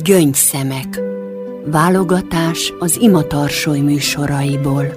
Gyöngyszemek. Válogatás az Ima Tarsoly műsoraiból.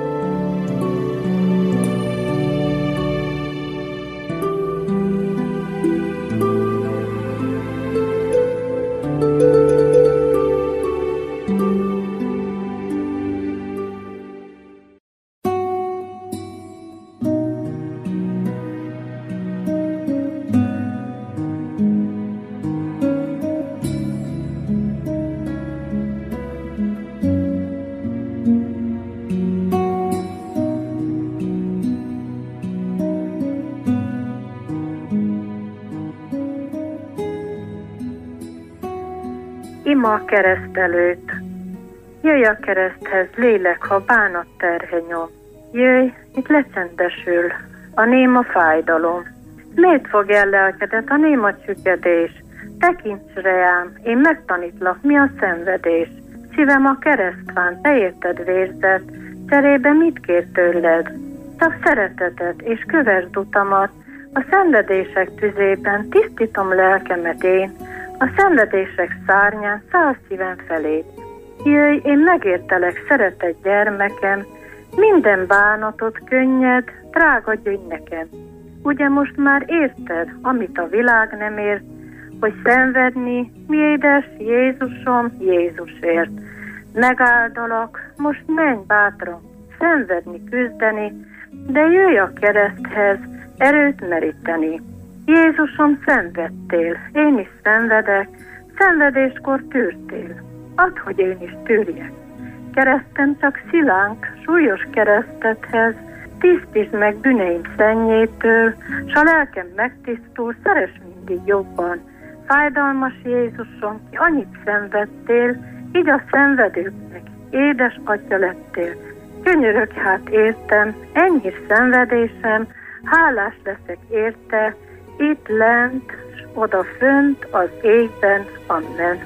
Ima a kereszt előtt. Jöjj a kereszthez, lélek, ha bánat terhe nyom. Jöjj, itt lecsendesül a néma fájdalom. Miért fog el lelkedet a néma csüggedés? Tekints reám, én megtanítlak, mi a szenvedés. Szívem a keresztván, te érted vérzett, cserébe mit kér tőled? Csak szeretetet, és kövesd utamat, a szenvedések tüzében tisztítom lelkemet én, a szenvedések szárnyán száll szívem felé. Jöjj, én megértelek, szeretett gyermekem, minden bánatot könnyed, drága gyöngy nekem. Ugye most már érted, amit a világ nem ért, hogy szenvedni, mi édes Jézusom, Jézusért. Megáldalak, most menj bátran, szenvedni, küzdeni, de jöjj a kereszthez, erőt meríteni. Jézusom, szenvedtél, én is szenvedek, szenvedéskor tűrtél. Add, hogy én is tűrjek. Keresztem csak szilánk, súlyos keresztethez, tisztítsd meg bűneim szennyétől, s a lelkem megtisztul, szeress mindig jobban. Fájdalmas Jézusom, ki annyit szenvedtél, így a szenvedőknek édes atya lettél. Könyörög hát értem, ennyi szenvedésem, hálás leszek érte, itt lent, s oda fönt az égben, amen.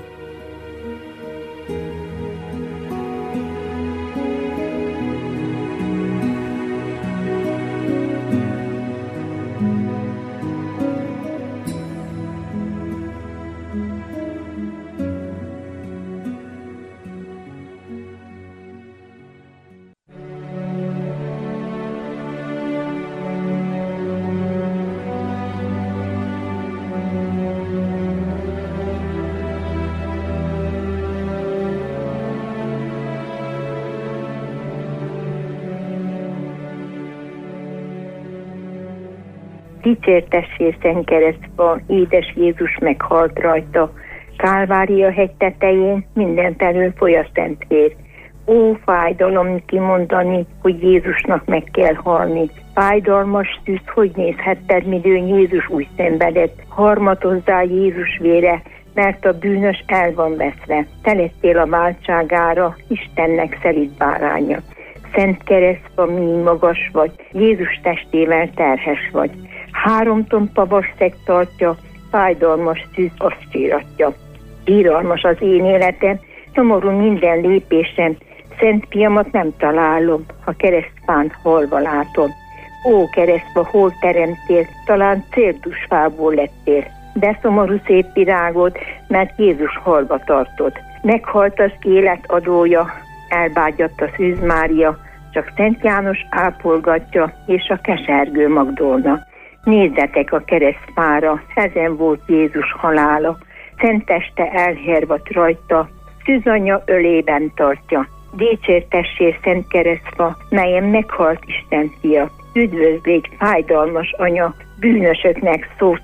Dicsértessél Szent Keresztfa, édes Jézus meghalt rajta, Kálvária hegy tetején mindenfelől foly a szent vér. Ó, fájdalom kimondani, hogy Jézusnak meg kell halni. Fájdalmas tűz, hogy nézhetted, midőn Jézus úgy szenvedett. Harmatozzál Jézus vére, mert a bűnös el van veszve. Te lettél a váltságára, Istennek szelíd báránya. Szent Keresztfa, mi magas vagy, Jézus testével terhes vagy. 3 tompa vasszeg tartja, fájdalmas tűz azt síratja. Íralmas az én életem, szomorú minden lépésem, Szent Fiamat nem találom, ha keresztfán halva látom. Ó, keresztfa, hol teremtél, talán cérdusfából lettél, de szomorú szép virágod, mert Jézus halva tartod. Meghalt az élet adója, elbágyadt a Szűz Mária, csak Szent János ápolgatja, és a kesergő Magdolna. Nézzetek a keresztfára, ezen volt Jézus halála, szent teste elhervadt rajta, Szűzanyja ölében tartja. Dicsértessél Szent Keresztfa, melyen meghalt Isten fia, üdvözlégy fájdalmas anya, bűnösöknek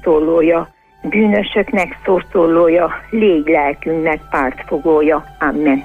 szószólója, légy lelkünknek pártfogója. Amen.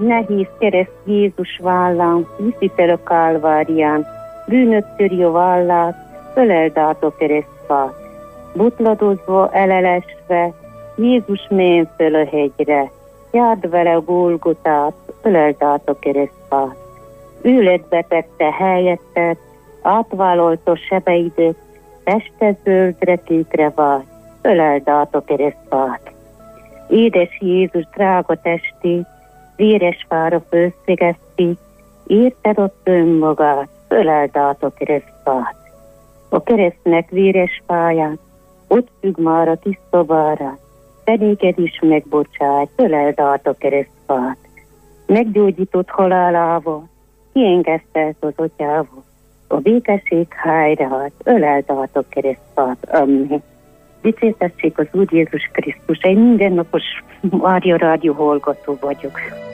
nehéz kereszt Jézus vállán, viszi fel a Kálvárián, bűnök töri a vállát, öleld át a keresztfát. Botladozva, elelesve, Jézus menj fel a hegyre, járd vele a Golgotát, öleld át a keresztfát. Ő lett beteg te helyetted, átvállalta sebeidet, teste zöldre, kékre vált, öleld át a keresztfát. Édes Jézus drága testét, véres fára fölszegezték, érted ott önmagát, öleld át a keresztfát. A keresztnek véres fáját, ott függ már a tiszta várát, te néked is megbocsáj, öleld át a keresztfát. Meggyógyított halálával, kiengesztelt az atyával, a békesség hájrát, öleld át a keresztfát. Amen. Dicsértessék az Úr Jézus Krisztus, egy mindennapos Mária Rádió hallgató vagyok.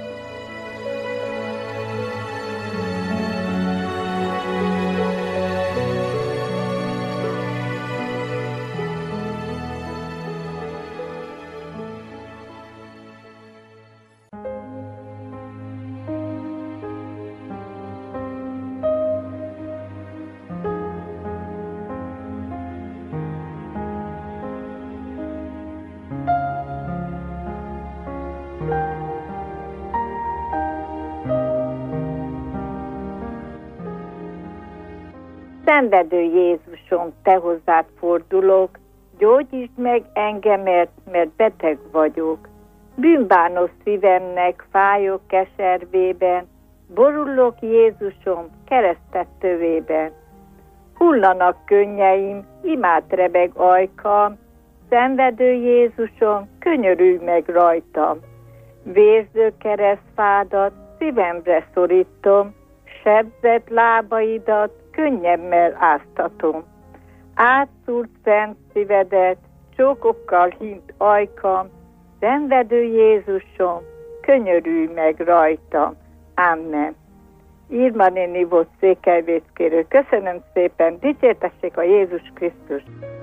Szenvedő Jézusom, te hozzád fordulok, gyógyítsd meg engemet, mert beteg vagyok. Bűnbános szívemnek fájok keservében, borulok Jézusom keresztet tövében. Hullanak könnyeim, imád rebeg ajkam, szenvedő Jézusom, könyörülj meg rajtam. Vérző keresztfádat szívemre szorítom, sebzett lábaidat könnyemmel áztatom. Átszúrt szent szívedet, csókokkal hint ajkam, szenvedő Jézusom, könyörülj meg rajtam. Amen. Irma néni volt székelyvészkérő. Köszönöm szépen, dicsértessék a Jézus Krisztus.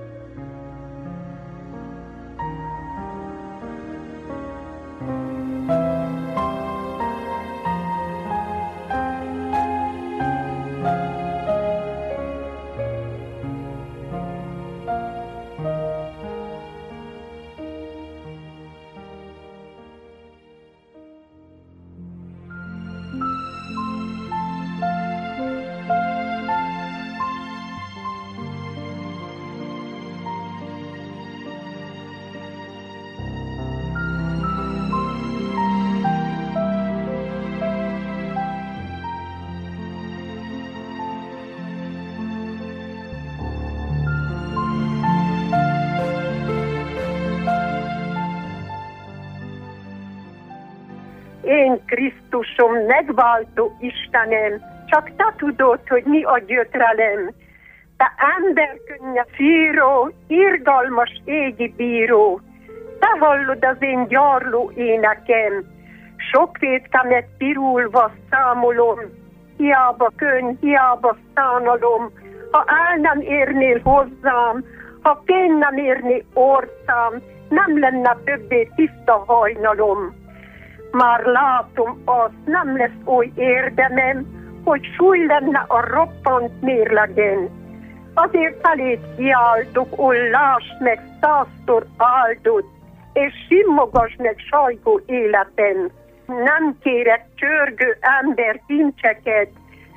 Én Krisztusom, megváltó Istenem, csak te tudod, hogy mi a gyötrelem. Te emberkönnyű fíró, irgalmas égi bíró, te hallod az én gyarló énekem. Sok vétkemet pirulva számolom, hiába könny, hiába szánalom. Ha el nem érnél hozzám, ha fény nem érné orcám, nem lenne többé tiszta hajnalom. Már látom, az nem lesz oly érdemem, hogy súly lenne a roppant mérlegen. Azért felét kiáltok, lásd meg, 100-szor áldott, és simmogasd meg sajgó életem. Nem kérek csörgő ember kincseket,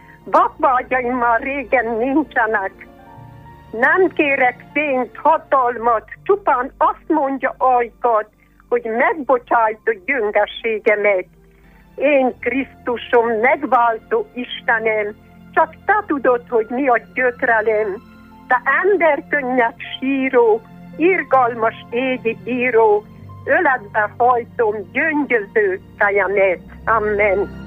vakvágyaim már régen nincsenek. Nem kérek fényt, hatalmat, csupán azt mondja ajkat, hogy megbocsájtod gyöngességemet. Én Krisztusom, megváltó Istenem, csak te tudod, hogy mi a gyötrelem. Te emberkönnyed síró, irgalmas égi bíró, öletbe hajtom gyöngyöző fejemet. Amen.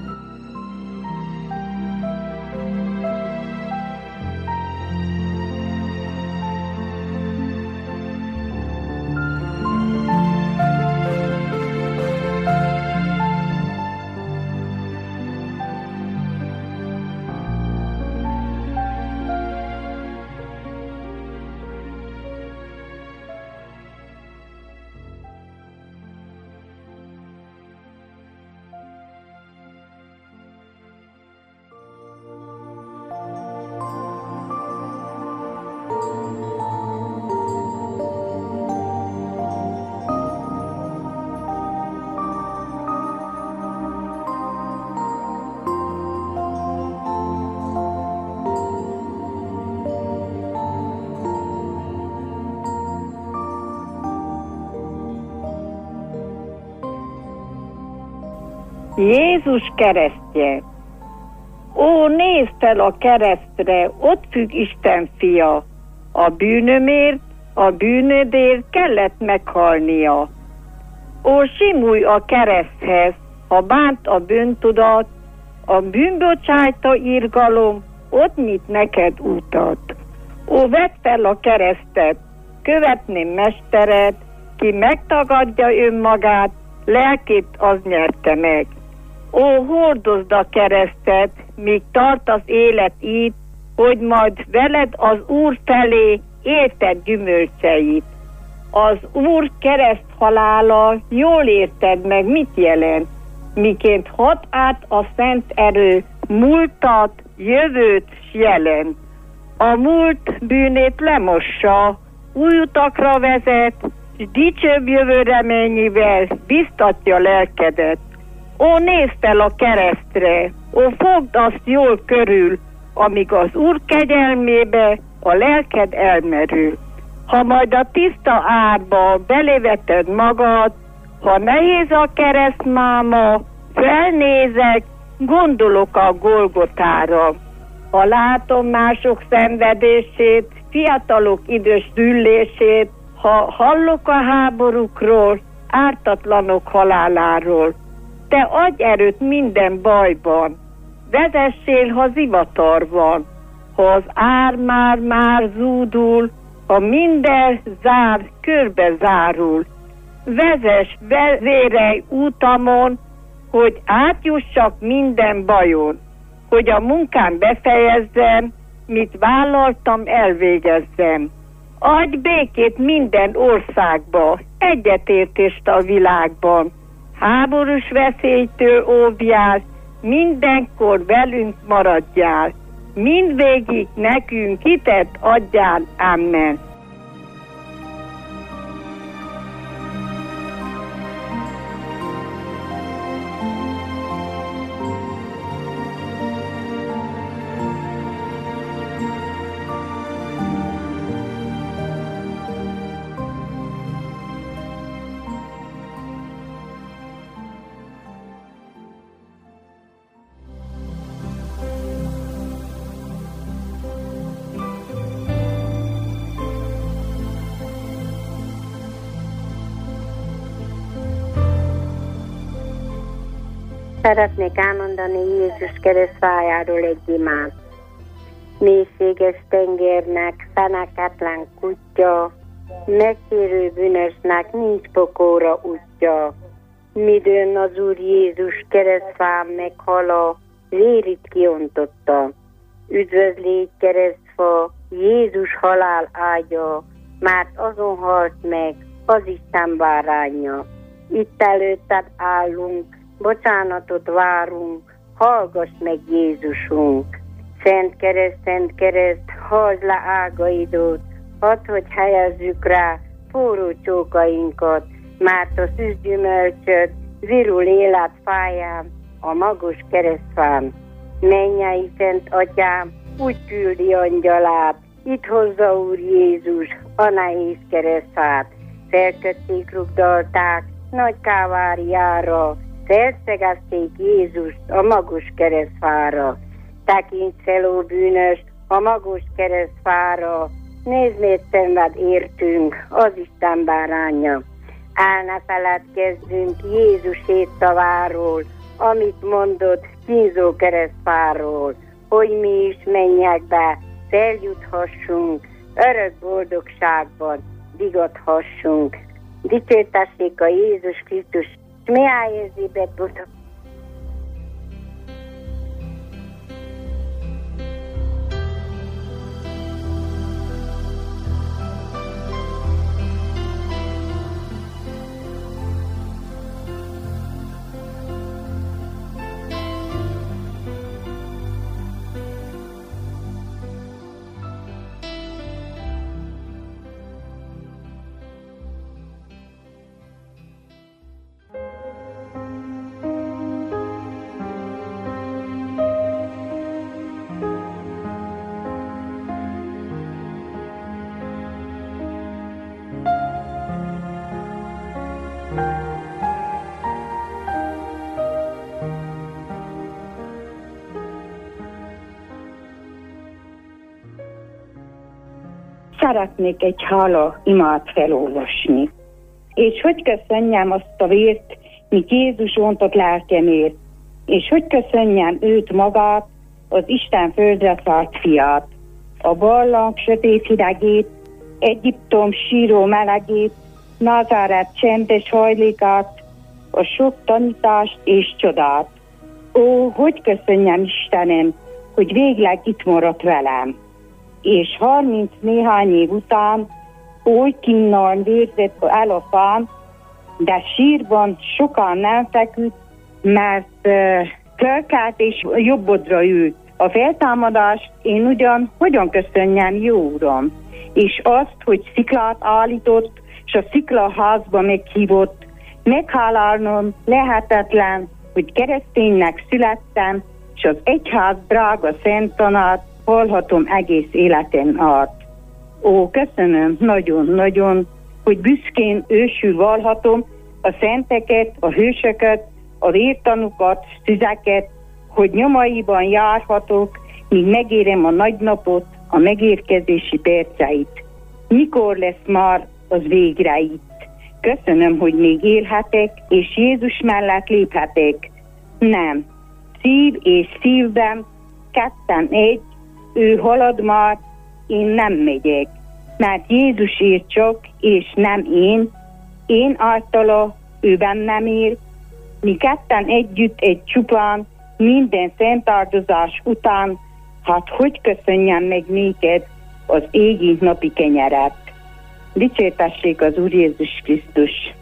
Jézus keresztje. Ó, nézd fel a keresztre, ott függ Isten fia. A bűnömért, a bűnödért kellett meghalnia. Ó, simulj a kereszthez, ha bánt a bűntudat, a bűnbocsájta irgalom, ott nyit neked útat. Ó, vedd fel a keresztet, követném mesteret, ki megtagadja önmagát, lelkét az nyerte meg. Ó, hordozd a keresztet, míg tart az élet itt, hogy majd veled az Úr felé érted gyümölcseit. Az Úr kereszt halála, jól érted meg, mit jelent, miként hat át a szent erő, múltat, jövőt jelent. A múlt bűnét lemossa, új utakra vezet, s dicsőbb jövő reményével biztatja lelkedet. Ó, nézd fel a keresztre, ó, fogd azt jól körül, amíg az Úr kegyelmébe a lelked elmerül. Ha majd a tiszta árba beléveted magad, ha nehéz a keresztmáma, felnézek, gondolok a Golgotára. Ha látom mások szenvedését, fiatalok idős düllését, ha hallok a háborúkról, ártatlanok haláláról, te adj erőt minden bajban, vezessél, ha zivatar van, ha az ár már zúdul, ha minden zár körbe zárul. Vezess vezérelj útamon, hogy átjussak minden bajon, hogy a munkám befejezzem, mit vállaltam, elvégezzem. Adj békét minden országba, egyetértést a világban. Háborús veszélytől óvjál, mindenkor velünk maradjál. Mindvégig nekünk hitet adjál. Amen. Szeretnék elmondani Jézus keresztfájáról egy imát. Mélységes tengernek, feneketlen kutya, megtérő bűnösnek nincs pokóra útja. Midőn az Úr Jézus keresztfán meghala, vérit kiontotta. Üdvözlégy keresztfa, Jézus halál ágya, mert azon halt meg az Isten báránya. Itt előtted állunk, bocsánatot várunk, hallgass meg Jézusunk. Szent kereszt, hajtsd le ágaidot, hadd, hogy helyezzük rá forró csókainkat, mert a szűzgyümölcsöd virul életfáján, a magos keresztfán. Mennyei Szent Atyám, úgy küldi angyalát, itt hozza Úr Jézus a nehéz keresztfát. Felkötték, rugdalták nagy káváriára, felszegezték Jézust a magos keresztfára. Tekints fel, ó bűnös, a magos keresztfára, nézd, miért szenved értünk az Isten báránya. El ne feledkezzünk Jézus szaváról, amit mondott kínzó keresztfáról, hogy mi is mennyekbe feljuthassunk, örök boldogságban vigadhassunk. Dicsértessék a Jézus Krisztus, mi ájézébet buta. szeretnék egy hála imát felolvasni. És hogy köszönjem azt a vért, mit Jézus ontott lelkemért, és hogy köszönjem őt magát, az Isten földre szállt fiát, a barlang sötét hidegét, Egyiptom síró melegét, Názáret csendes hajlékát, a sok tanítást és csodát. Ó, hogy köszönjem Istenem, hogy végleg itt maradt velem. És 30 néhány év után oly kínnal vérzett el a fám, de sírban sokan nem feküdt, mert fölkelt és jobbodra ült. A feltámadást én ugyan hogyan köszönjem, jó Uram? És azt, hogy sziklát állított, és a sziklaházba meghívott, meghálálnom lehetetlen, hogy kereszténynek születtem, és az egyház drága szent tanát hallhatom egész életem át. Ó, köszönöm nagyon-nagyon, hogy büszkén ősül vallhatom a szenteket, a hősöket, a vértanukat, szüzeket, hogy nyomaiban járhatok, míg megérem a nagy napot, a megérkezési perceit. Mikor lesz már az végre itt? Köszönöm, hogy még élhetek, és Jézus mellett léphetek. Nem. Szív és szívben, ketten egy, ő halad már, én nem megyek. Mert Jézusért csak, és nem én általa, ő bennem ér, mi ketten együtt egy csupán, minden szent áldozás után, hát hogy köszönjem meg néked az égi napi kenyeret. Dicsértessék az Úr Jézus Krisztus!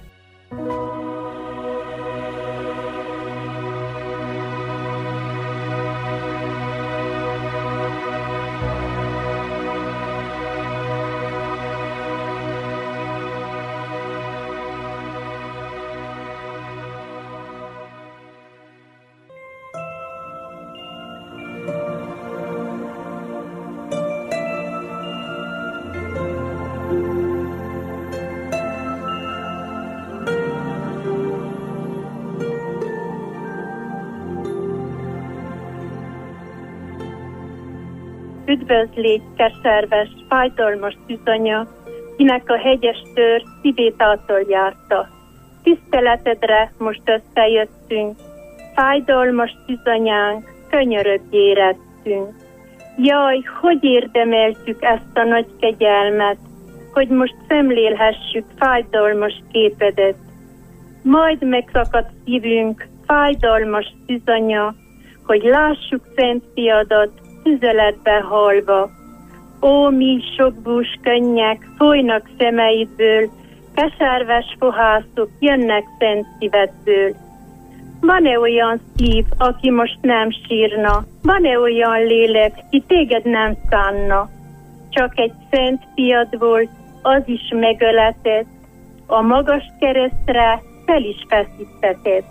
Üdvözlégy, keserves, fájdalmas tűzanya, kinek a hegyes tör szívét átoljátta. Tiszteletedre most összejöttünk, fájdalmas tűzanyánk, könyörögj érettünk. Jaj, hogy érdemeltük ezt a nagy kegyelmet, hogy most szemlélhessük fájdalmas képedet. Majd megszakad szívünk, fájdalmas tűzanya, hogy lássuk szent fiadat, tüzeletbe halva. Ó, mi sok bús könnyek folynak szemeidből, keserves fohászok jönnek szent szívedből. Van-e olyan szív, aki most nem sírna? Van-e olyan lélek, ki téged nem szánna? Csak egy szent fiad volt, az is megöletett, a magas keresztre fel is feszítetett.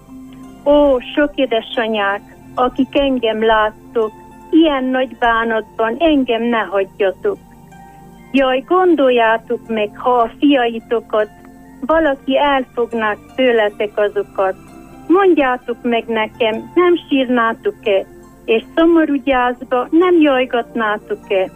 Ó, sok édesanyák, akik engem láttok, ilyen nagy bánatban engem ne hagyjatok. Jaj, gondoljátok meg, ha a fiaitokat valaki elfogná tőletek azokat. Mondjátok meg nekem, nem sírnátok-e, és szomorú gyászba nem jajgatnátok-e?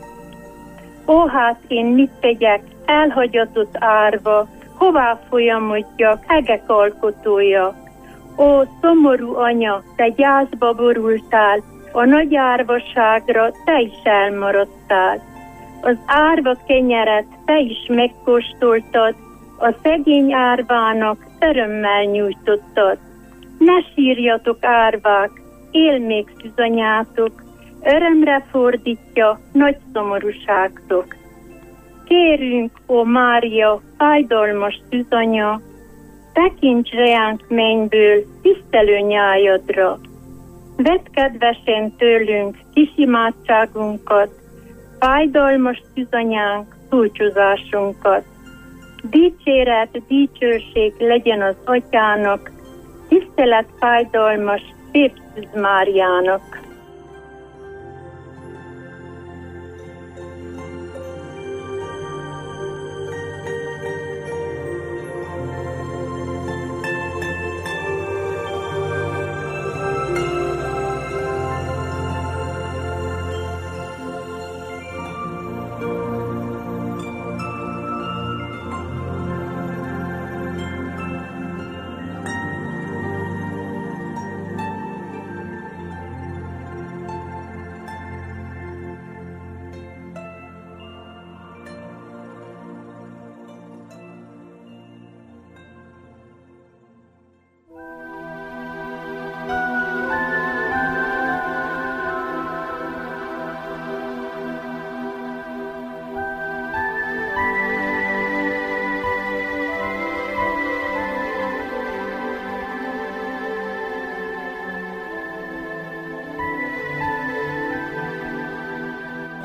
Ó, hát én mit tegyek, elhagyatott árva, hová folyamodjak, hegek alkotója? Ó, szomorú anya, te gyászba borultál, a nagy árvaságra te is elmaradtál. Az árva kenyeret te is megkóstoltad, a szegény árvának örömmel nyújtottad. Ne sírjatok, árvák, él még szűzanyátok, örömre fordítja nagy szomorúságtok. Kérünk, ó Mária, fájdalmas szűzanya, tekints reánk mennyből tisztelő nyájadra. Vedd kedvesen tőlünk kis imádságunkat, fájdalmas szűzanyánk búcsúzásunkat. Dicséret, dicsőség legyen az Atyának, tisztelet fájdalmas szép Szűz Máriának.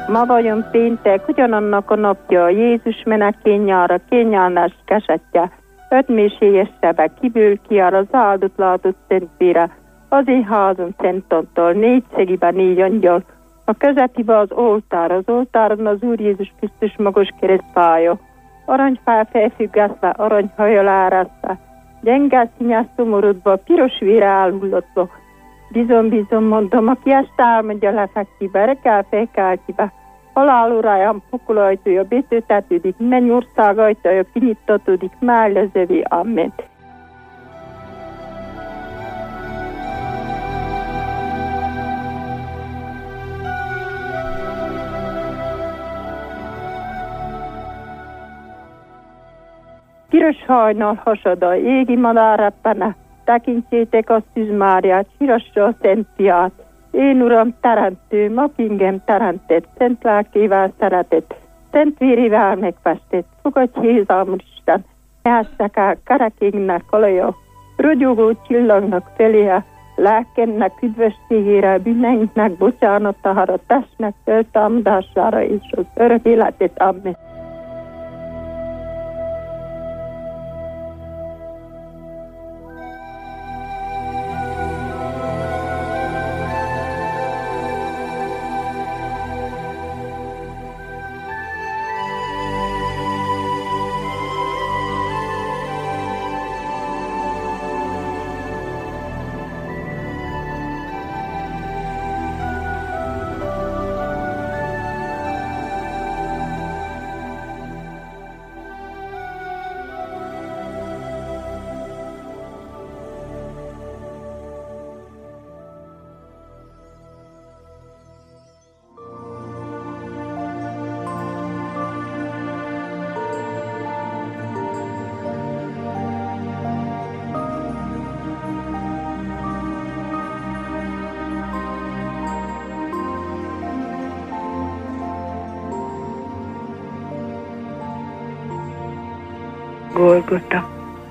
Ma vajon péntek, ugyanannak a napja, Jézus menek kényára, kényánás kesettje, ötmésélyes sebe, kiből kiár az áldott látott szentvére, az én házam szentontól, 4 szegibe 4 angyal, a közepibe az oltáron az Úr Jézus Krisztus magos keresztfája, aranyfá felfüggesztve, aranyhajjal árasztva, gyenge színyás szomorodva, piros vére elhullatva. Bizony mondom, aki ezt elmondja lefekkibe, reggel felkeltibe, halál óráján pokol ajtója betöltetődik, mennyország ajtója kinyittatódik, mellezövi, amen. Piros hajnal hasada, égi madár reppene, tekintsétek a Szűz Máriát, sírassa a Szent Fiát. Én Uram teremtőm, aki engem teremtett, szent lelkével szeretett, szent vérével megfestett, fogadj Jézám Isten, ehessek el kerekégnek alaja, rogyogó csillagnak feléje, lelkemnek üdvösségére, bűneinknek bocsánatára, testnek feltámadására és az örök életet, amen. Golgota.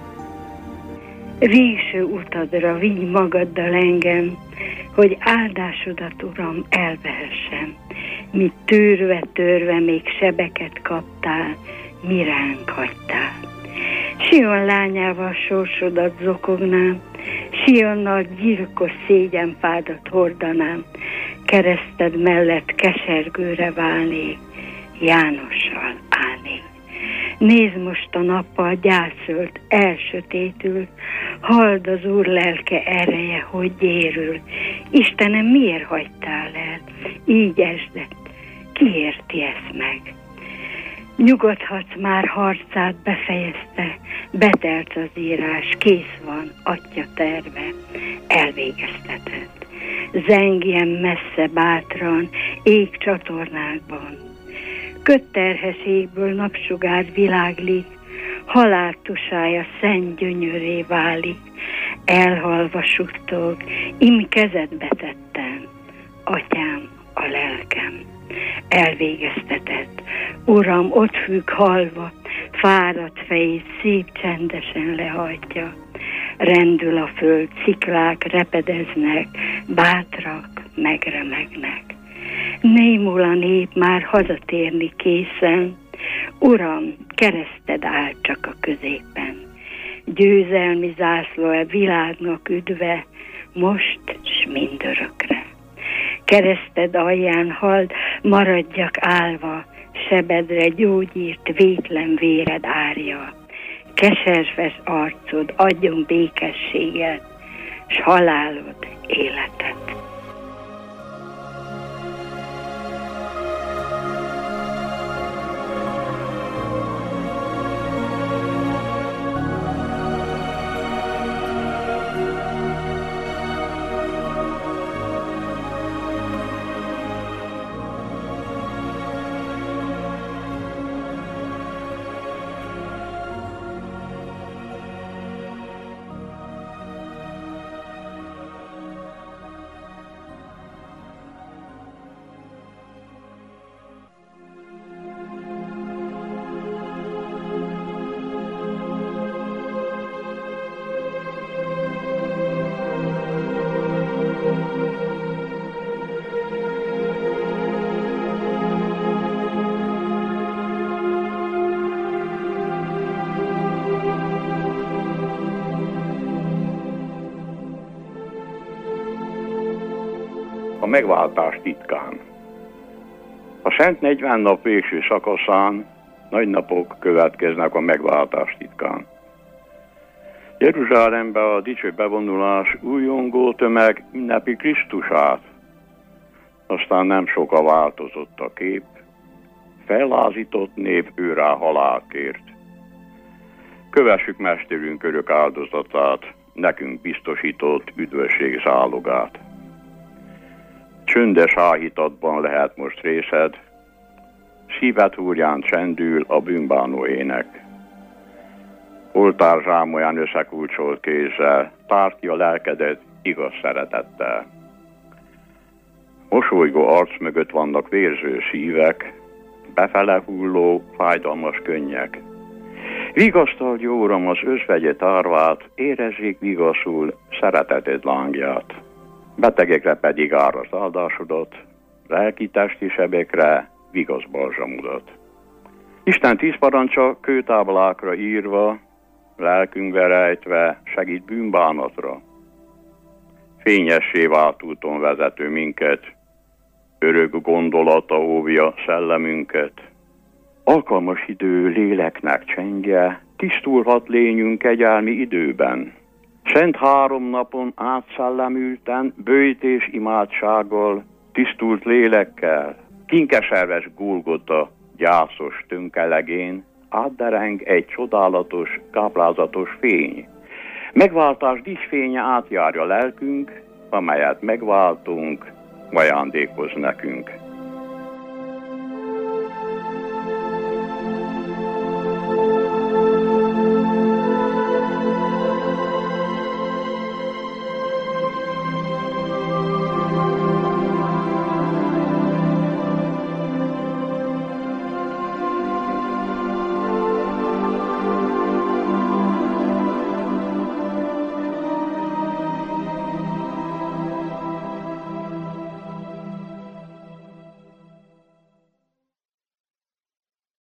Végső utadra vigy magaddal engem, hogy áldásodat, Uram, elvehessem. Mi törve még sebeket kaptál, mi ránk hagytál. Sion lányával sorsodat zokognám, Sionnal gyilkos szégyenfádat hordanám, kereszted mellett kesergőre válnék, Jánossal állnék. Nézd most a nappal gyászölt, elsötétült, halld az Úr lelke ereje, hogy gyérül. Istenem, miért hagytál el? Így esdett. Ki érti ezt meg? Nyugodhatsz, már harcát befejezte, betelt az írás, kész van, Atya terve, elvégeztetett. Zengjen messze bátran, ég csatornákban. Kötterhes égből napsugár világlik, halál tusája szent gyönyöré válik, elhalva suttog, im kezedbe tettem, Atyám, a lelkem. Elvégeztetett, Uram, ott függ halva, fáradt fejét szép csendesen lehajtja. Rendül a föld, sziklák repedeznek, bátrak megremegnek. Némul a nép már hazatérni készen, Uram, kereszted áll csak a középen. Győzelmi zászló a világnak üdve, most s mindörökre. Kereszted alján halld, maradjak állva, sebedre gyógyírt vétlen véred árja. Keserves arcod adjon békességet, s halálod életet. a megváltás titkán. A Szent 40 nap végső szakaszán nagy napok következnek a megváltás titkán. Jeruzsálembe a dicső bevonulás újongó tömeg ünnepi Krisztusát. Aztán nem soka változott a kép, fellázított nép őrá halálkért. Kövessük mesterünk örök áldozatát, nekünk biztosított üdvösség zálogát. Csöndes áhítatban lehet most részed, szíved húrján csendül a bűnbánó ének. Oltár zsámolyán összekulcsolt kézzel tártja lelkedet igaz szeretettel. Mosolygó arc mögött vannak vérző szívek, befele hulló, fájdalmas könnyek. Vigasztald, jó Uram, az özvegye árvát, érezzék vigaszul szereteted lángját. Betegekre pedig ár az áldásodat, lelki-testi sebekre vigasz balzsamodat. Isten 10 parancsa kőtáblákra írva, lelkünkbe rejtve segít bűnbánatra. Fényessé vált úton vezető minket, örök gondolata óvja szellemünket. Alkalmas idő léleknek csendje, tisztulhat lényünk kegyelmi időben. Szent 3 napon átszellemülten, böjt és imádsággal, tisztult lélekkel, kinkeserves Golgota gyászos tönkelegén átdereng egy csodálatos, káprázatos fény. Megváltás díszfénye átjárja lelkünk, amelyet megváltunk, ajándékoz nekünk.